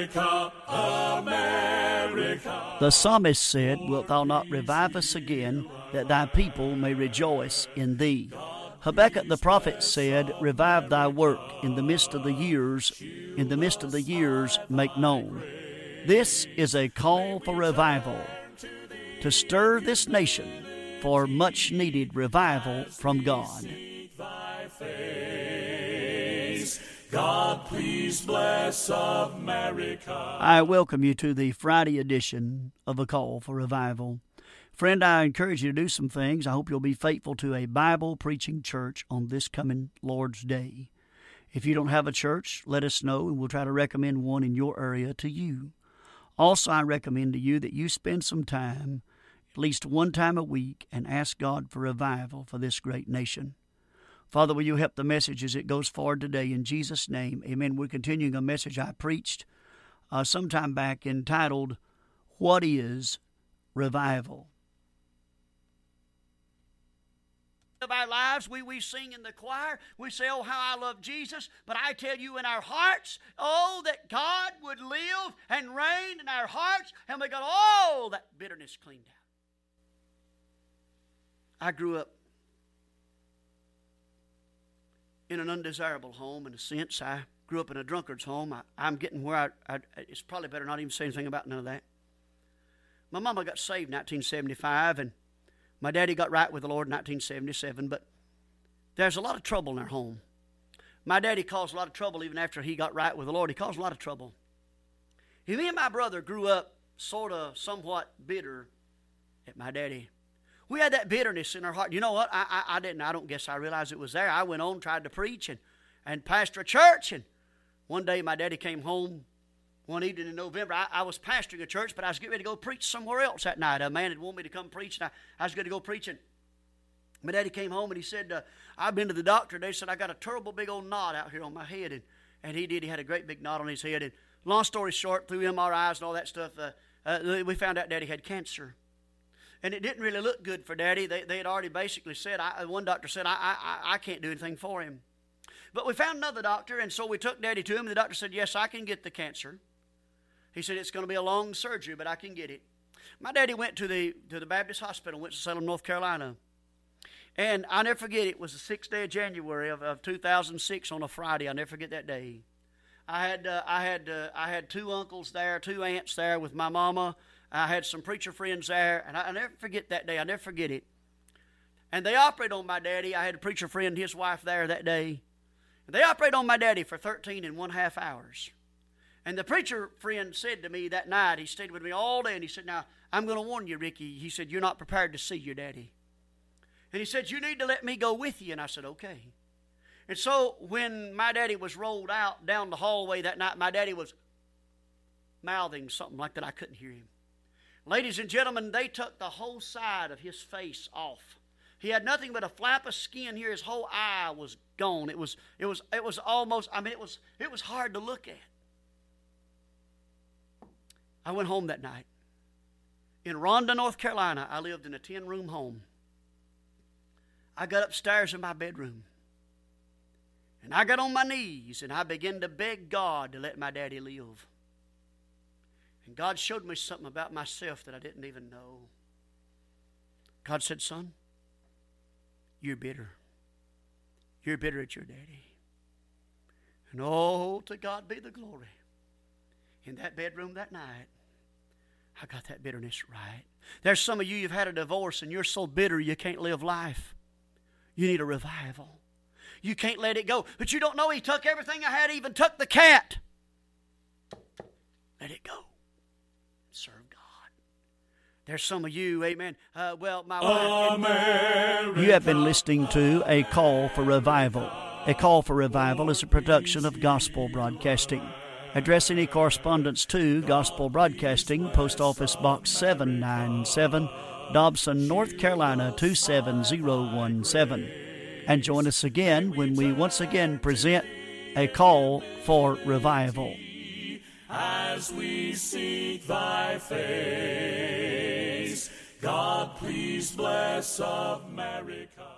America, America. The psalmist said, "Wilt thou not revive us again, that thy people may rejoice in thee?" Habakkuk the prophet said, "Revive thy work in the midst of the years, make known." This is a call for revival, to stir this nation for much needed revival from God. God, please bless America. I welcome you to the Friday edition of A Call for Revival. Friend, I encourage you to do some things. I hope you'll be faithful to a Bible-preaching church on this coming Lord's Day. If you don't have a church, let us know, and we'll try to recommend one in your area to you. Also, I recommend to you that you spend some time, at least one time a week, and ask God for revival for this great nation. Father, will you help the message as it goes forward today in Jesus' name? Amen. We're continuing a message I preached some time back entitled, "What is Revival?" Of our lives, we sing in the choir, we say, "Oh, how I love Jesus," but I tell you in our hearts, oh, that God would live and reign in our hearts, and we got all that bitterness cleaned out. I grew up in an undesirable home, in a sense. I grew up in a drunkard's home. I'm getting where it's probably better not even say anything about none of that. My mama got saved in 1975, and my daddy got right with the Lord in 1977, but there's a lot of trouble in our home. My daddy caused a lot of trouble even after he got right with the Lord. He caused a lot of trouble. Me and my brother grew up somewhat bitter at my daddy. We had that bitterness in our heart. You know what? I don't guess I realized it was there. I went on, tried to preach and pastor a church. And one day my daddy came home one evening in November. I was pastoring a church, but I was getting ready to go preach somewhere else that night. A man had wanted me to come preach, and I was going to go preaching. My daddy came home, and he said, "I've been to the doctor. They said I got a terrible big old knot out here on my head." And he did. He had a great big knot on his head. And long story short, through MRIs and all that stuff, we found out Daddy had cancer. And it didn't really look good for Daddy. They had already basically said, one doctor said, I can't do anything for him. But we found another doctor, and so we took Daddy to him, and the doctor said, "Yes, I can get the cancer." He said, "It's going to be a long surgery, but I can get it." My daddy went to the Baptist Hospital, went to Salem, North Carolina. And I'll never forget, it was the 6th day of January of 2006 on a Friday. I'll never forget that day. I had two uncles there, two aunts there with my mama. I had some preacher friends there, and I'll never forget that day. I'll never forget it. And they operated on my daddy. I had a preacher friend and his wife there that day. And they operated on my daddy for 13.5 hours. And the preacher friend said to me that night, he stayed with me all day, and he said, "Now, I'm going to warn you, Ricky." He said, "You're not prepared to see your daddy." And he said, "You need to let me go with you." And I said, "Okay." And so when my daddy was rolled out down the hallway that night, my daddy was mouthing something like that. I couldn't hear him. Ladies and gentlemen, they took the whole side of his face off. He had nothing but a flap of skin here. His whole eye was gone. It was almost, it was hard to look at. I went home that night. In Rhonda, North Carolina, I lived in a 10-room home. I got upstairs in my bedroom, and I got on my knees, and I began to beg God to let my daddy live. And God showed me something about myself that I didn't even know. God said, "Son, you're bitter. You're bitter at your daddy." And oh, to God be the glory. In that bedroom that night, I got that bitterness right. There's some of you, you've had a divorce and you're so bitter you can't live life. You need a revival. You can't let it go. But you don't know He took everything I had, even took the cat. Let it go. Serve God. There's some of you, amen. My wife. America. You have been listening to A Call for Revival. A Call for Revival is a production of Gospel Broadcasting. Address any correspondence to Gospel Broadcasting, Post Office Box 797, Dobson, North Carolina 27017. And join us again when we once again present A Call for Revival. As we seek thy face, God, please bless America.